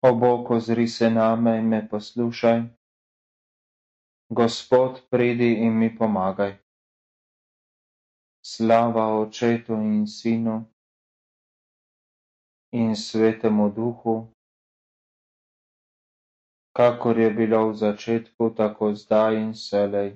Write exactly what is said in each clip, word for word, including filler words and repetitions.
O Bog, ozri se name in me poslušaj. Gospod, pridi in mi pomagaj. Slava Očetu in Sinu in Svetemu Duhu, kakor je bilo v začetku, tako zdaj in vselej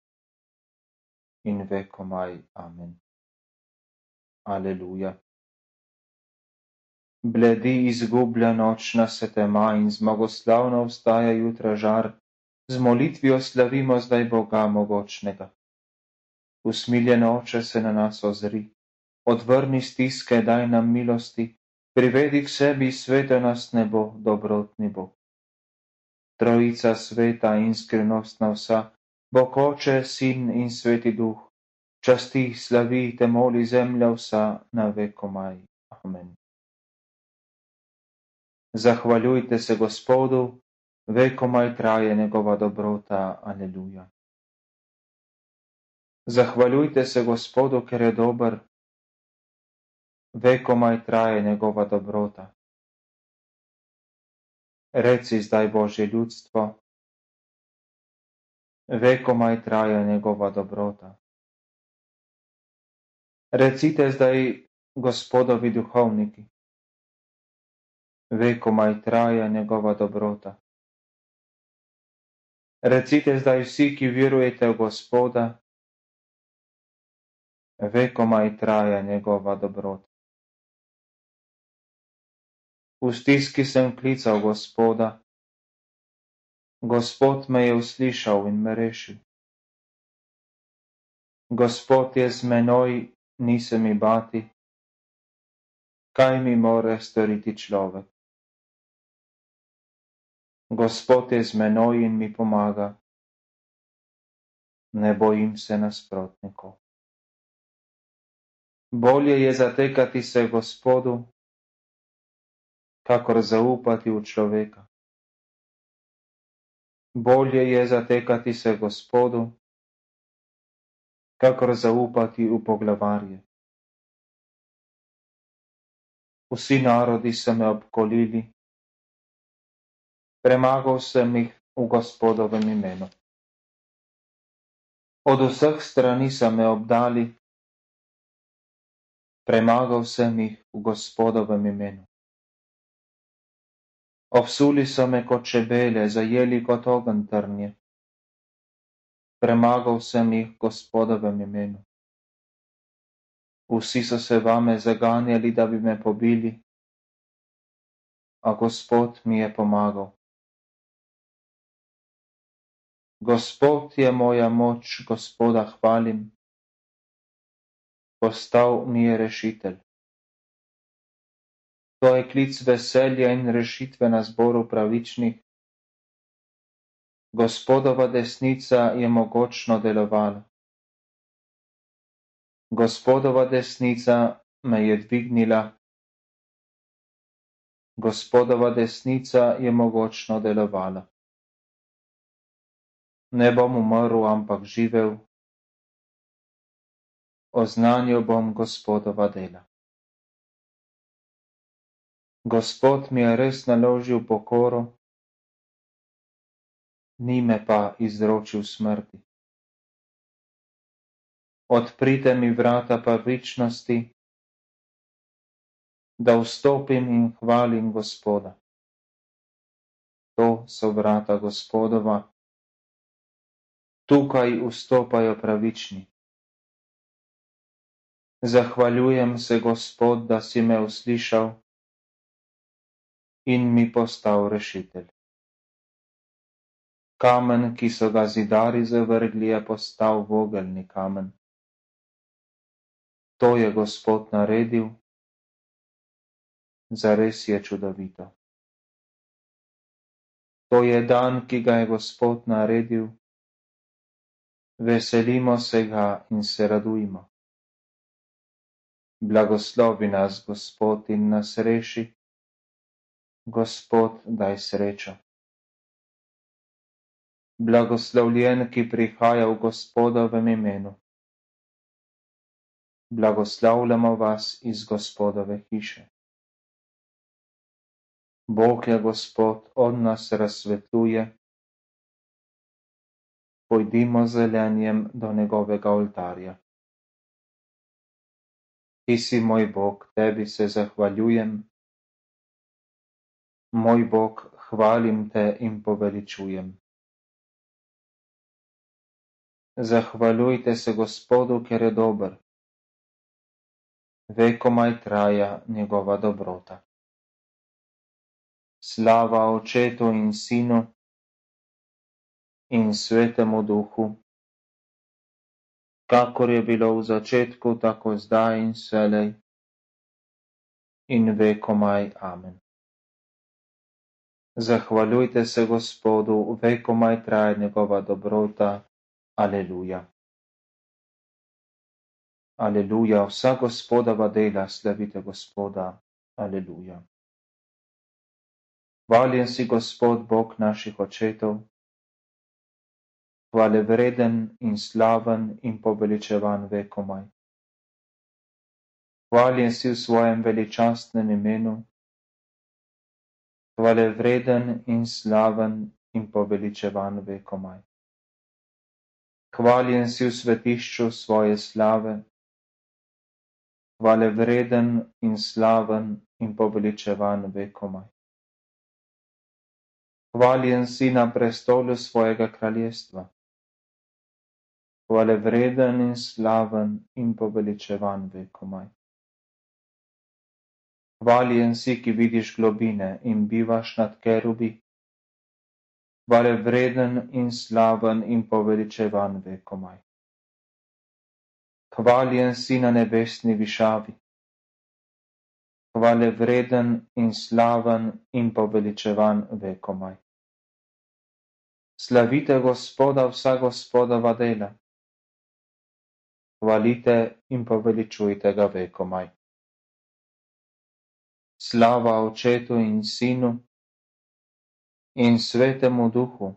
in vekomaj. Amen. Aleluja. Bledi izgublja nočna se tema in zmagoslavno vstaja jutra žar, z molitvijo slavimo zdaj Boga mogočnega. Usmiljen Oče, se na nas ozri, odvrni stiske, daj nam milosti, privedi k sebi sveto nas nebo, dobrotni Bog. Trojica sveta in skrivnostna vsa, Bog Oče, Sin in Sveti Duh, časti, slavi te moli zemlja vsa na vekomaj. Amen. Zahvaljujte se Gospodu, vekomaj traje njegova dobrota. Aleluja. Zahvaljujte se Gospodu, ker je dober, vekomaj traje njegova dobrota. Reci zdaj, Božje ljudstvo, vekomaj traja njegova dobrota. Recite zdaj, Gospodovi duhovniki, vekomaj traja njegova dobrota. Recite zdaj vsi, ki verujete v Gospoda, vekomaj traja njegova dobrota. V stiski sem klical Gospoda, Gospod me je uslišal in me rešil. Gospod je z menoj, ni se mi bati, kaj mi more storiti človek. Gospod je z menoj in mi pomaga, ne bojim se nasprotnikov. Bolje je zatekati se Gospodu, kakor zaupati v človeka. Bolje je zatekati se Gospodu, kakor zaupati v poglavarje. Vsi narodi so me obkolili, premagal sem jih v Gospodovem imenu. Od vseh strani so me obdali, premagal sem jih v Gospodovem imenu. Obsuli so me kot čebele, zajeli kot ogenj trnje. Premagal sem jih v Gospodovem imenu. Vsi so se vame zaganjali, da bi me pobili, a Gospod mi je pomagal. Gospod je moja moč, Gospoda hvalim, postal mi je rešitelj. To je klic veselja in rešitve na zboru pravičnih. Gospodova desnica je mogočno delovala. Gospodova desnica me je dvignila. Gospodova desnica je mogočno delovala. Ne bom umrl, ampak živel. Oznanil bom Gospodova dela. Gospod mi je res naložil pokoro, ni me pa izročil smrti. Odprite mi vrata pravičnosti, da vstopim in hvalim Gospoda. To so vrata Gospodova, tukaj vstopajo pravični. Zahvaljujem se, Gospod, da si me uslišal in mi postal rešitelj. Kamen, ki so ga zidari zavrgli, je postal vogelni kamen. To je Gospod naredil, zares je čudovito. To je dan, ki ga je Gospod naredil, veselimo se ga in se radujmo. Blagoslovi nas Gospod in nas reši, Gospod daj srečo. Blagoslovljen, ki prihaja v Gospodovem imenu. Blagoslavljamo vas iz Gospodove hiše. Bog je Gospod, od nas razsvetljuje, pojdimo z zelenjem do njegovega oltarja. Ti si moj Bog, tebi se zahvaljujem, moj Bog, hvalim te in poveličujem. Zahvaljujte se Gospodu, ker je dober, vekomaj traja njegova dobrota. Slava Očetu in Sinu in Svetemu Duhu, kakor je bilo v začetku, tako zdaj in vselej in vekomaj. Amen. Zahvaljujte se Gospodu, vekomaj traja njegova dobrota. Aleluja. Aleluja, vsa Gospodova dela slavite Gospoda. Aleluja. Hvaljen si Gospod, Bog naših očetov, hvale vreden in slaven in poveličevan vekomaj. Hvaljen si v svojem veličastnem imenu, hvale vreden in slaven in poveličevan vekomaj. Hvaljen si v svetišču svoje slave, hvale vreden in slaven in poveličevan vekomaj. Hvaljen si na prestolu svojega kraljestva, hvale vreden in slaven in poveličevan vekomaj. Hvaljen si, ki vidiš globine in bivaš nad kerubi, hvale vreden in slaven in poveličevan vekomaj. Hvaljen si na nebesni višavi, hvale vreden in slaven in poveličevan vekomaj. Slavite Gospoda, vsa Gospodova dela, hvalite in poveličujte ga vekomaj. Slava Očetu in Sinu in Svetemu Duhu,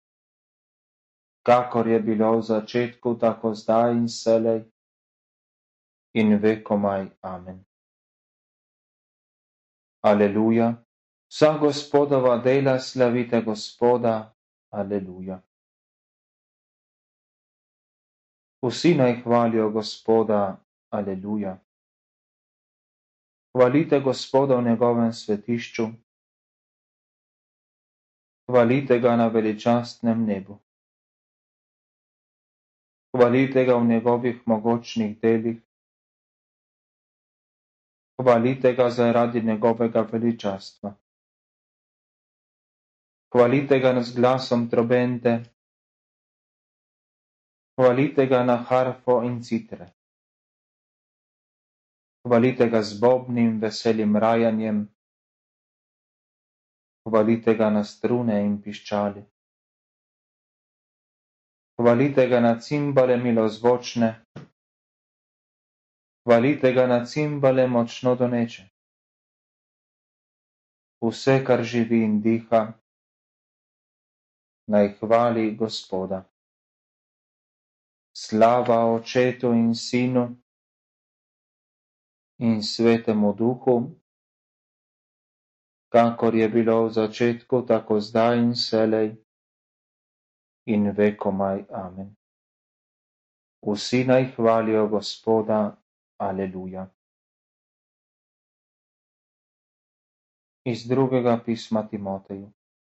kakor je bilo v začetku, tako zdaj in vselej in vekomaj. Amen. Aleluja, vsa Gospodova dela slavite Gospoda. Aleluja. Vsi naj hvalijo Gospoda. Aleluja. Hvalite Gospoda v njegovem svetišču, hvalite ga na veličastnem nebu. Hvalite ga v njegovih mogočnih delih, hvalite ga zaradi njegovega veličastva. Hvalite ga z glasom trobente, hvalite ga na harfo in citre. Hvalite ga z bobnim veselim rajanjem, hvalite ga na strune in piščali. Hvalite ga na cimbale milozvočne, hvalite ga na cimbale močno doneče. Vse, kar živi in diha, naj hvali Gospoda. Slava Očetu in Sinu in Svetemu Duhu, kakor je bilo v začetku, tako zdaj in vselej in vekomaj. Amen. Vsi naj hvalijo Gospoda. Aleluja. Iz drugega pisma Timoteju.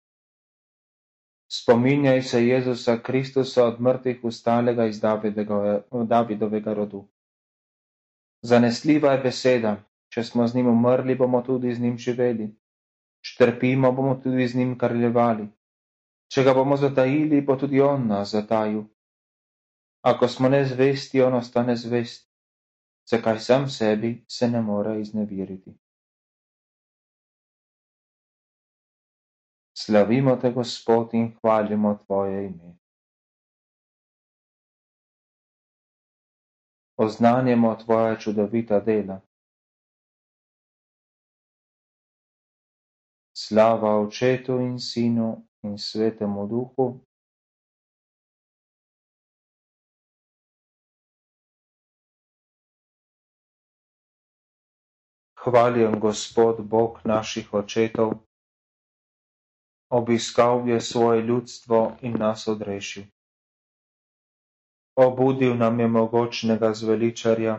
Spominjaj se Jezusa Kristusa od mrtvih vstalega iz Davidovega rodu. Zanesljiva je beseda, če smo z njim umrli, bomo tudi z njim živeli. Če trpimo, bomo tudi z njim kraljevali. Če ga bomo zatajili, bo tudi on nas zatajil. Ako smo nezvesti, on ostane zvest. Zakaj sam sebi se ne more izneveriti? Slavimo te, Gospod, in hvalimo tvoje ime. Oznanjamo tvoja čudovita dela. Slava Očetu in Sinu in Svetemu Duhu. Hvaljen Gospod, Bog naših očetov, Obiskal je svoje ljudstvo in nas odrešil. Obudil nam je mogočnega zveličarja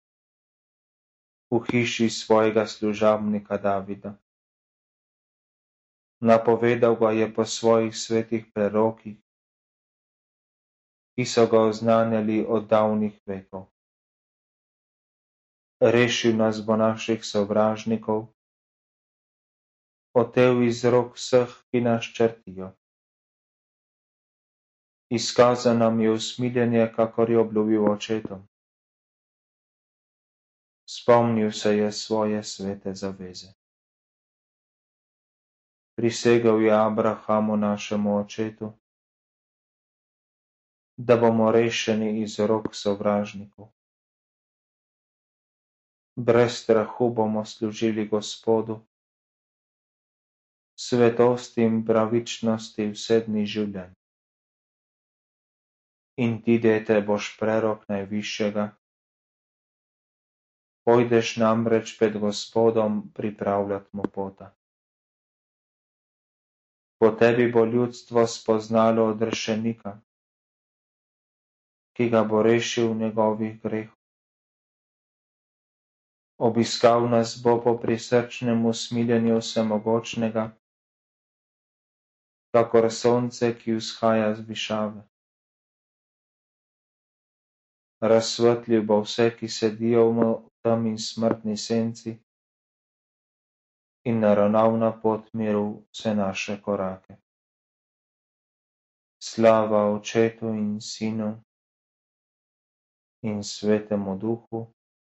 v hiši svojega služabnika Davida. Napovedal ga je po svojih svetih prerokih, ki so ga oznanjali od davnih vekov. Rešil nas bo naših sovražnikov, otel iz rok vseh, ki nas črtijo. Izkazal nam je usmiljenje, kakor je obljubil očetom. Spomnil se je svoje svete zaveze. Prisegel je Abrahamu, našemu očetu, da bomo rešeni iz rok sovražnikov. Brez strahu bomo služili Gospodu, svetosti in pravičnosti vse dni življenja. In ti, dete, boš prerok Najvišjega, pojdeš namreč pred Gospodom pripravljat mu pota. Po tebi bo ljudstvo spoznalo odrešenika, ki ga bo rešil njegovih grehov. Obiskal nas bo po prisrčnem usmiljenju vsemogočnega, kakor sonce, ki vzhaja z višave. Razsvetlil bo vse, ki sedijo v temi in smrtni senci, in naravnal na pot miru vse naše korake. Slava Očetu in Sinu in Svetemu Duhu,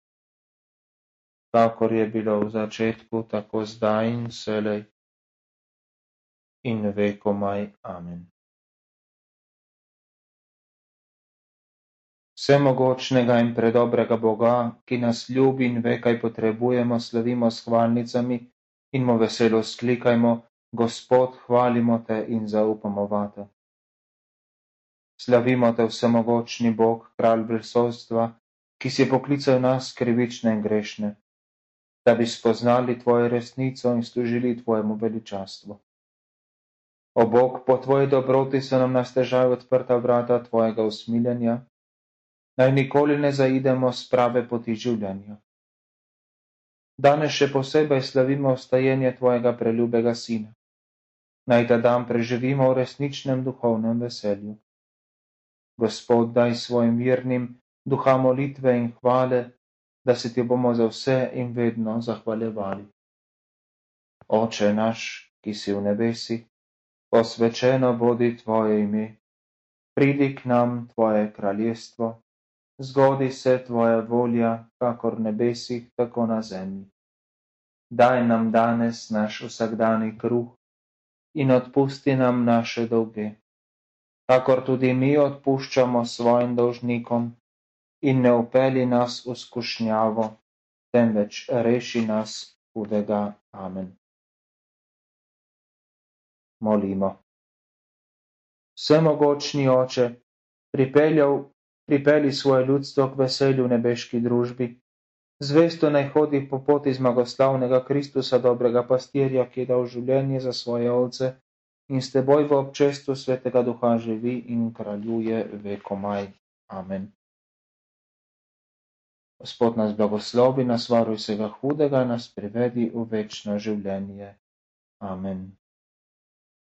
kakor je bilo v začetku, tako zdaj in vselej in vekomaj. Amen. Vsemogočnega in predobrega Boga, ki nas ljubi in ve, kaj potrebujemo, slavimo s hvalnicami in mu veselo sklikajmo: Gospod, hvalimo te in zaupamo vate. Slavimo te, vsemogočni Bog, kralj vesoljstva, ki si je poklical nas, krivične in grešne, da bi spoznali tvojo resnico in služili tvojemu veličastvu. O Bog, po tvoji dobroti so nam na stežaj odprta vrata tvojega usmiljenja, naj nikoli ne zaidemo s prave poti življenja. Danes še posebej slavimo vstajenje tvojega preljubega sina. Naj ta dan preživimo v resničnem duhovnem veselju. Gospod, daj svojim vernim duha molitve in hvale, da se ti bomo za vse in vedno zahvaljevali. Oče naš, ki si v nebesih, posvečeno bodi tvoje ime, pridi k nam tvoje kraljestvo, zgodi se tvoja volja, kakor v nebesih, tako na zemlji. Daj nam danes naš vsakdani kruh in odpusti nam naše dolge, kakor tudi mi odpuščamo svojim dolžnikom, in ne vpelji nas v skušnjavo, temveč reši nas hudega. Amen. Molimo. Vsemogočni Oče, pripeljal, pripelji svoje ljudstvo k veselju v nebeški družbi, zvesto naj hodi po poti zmagoslavnega Kristusa, dobrega pastirja, ki je dal življenje za svoje ovce in s teboj v občestvu Svetega Duha živi in kraljuje vekomaj. Amen. Gospod nas blagoslovi, nas varuj vsega hudega, nas privedi v večno življenje. Amen.